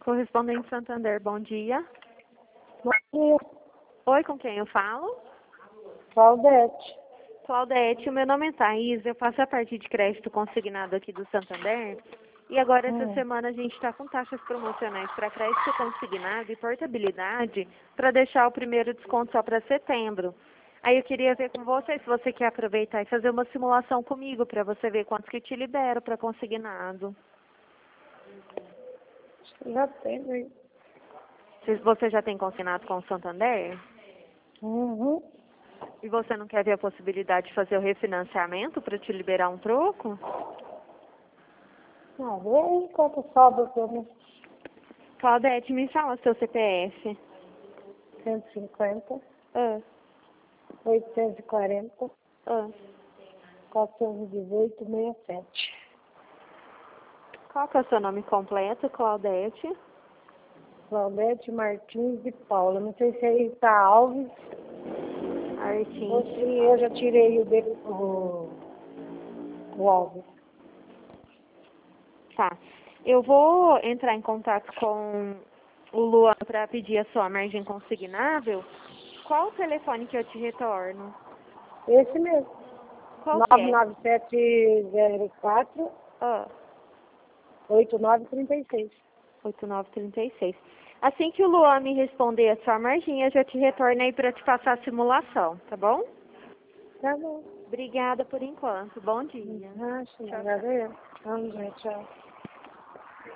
Correspondente Santander, bom dia. Bom dia, Oi, com quem eu falo? Claudete. Claudete, o meu nome é Thaís, eu faço a parte de crédito consignado aqui do Santander. E agora, essa semana, a gente está com taxas promocionais para crédito consignado e portabilidade para deixar o primeiro desconto só para setembro. Aí eu queria ver com você se você quer aproveitar e fazer uma simulação comigo para você ver quanto que te libero para consignado. Já tenho aí. Você já tem consignado com o Santander? Uhum. E você não quer ver a possibilidade de fazer o refinanciamento para te liberar um troco? Ah, vê aí quanto sobra pra mim. Claudete, me fala seu CPF. 150, Ah, 840, ah. 418, 67. Qual que é o seu nome completo, Claudete? Claudete Martins de Paula. Não sei se aí tá Alves ou se Artins. eu já tirei o dele, o Alves. Tá. Eu vou entrar em contato com o Luan para pedir a sua margem consignável. Qual o telefone que eu te retorno? Esse mesmo. Qual que é? 99704 Ah, 8936. 8936. Assim que o Luan me responder a sua margem, eu já te retorno aí para te passar a simulação, tá bom? Tá bom. Obrigada por enquanto. Bom dia. Acho, Tchau, tchau. nada a ver. Vamos, gente, tchau.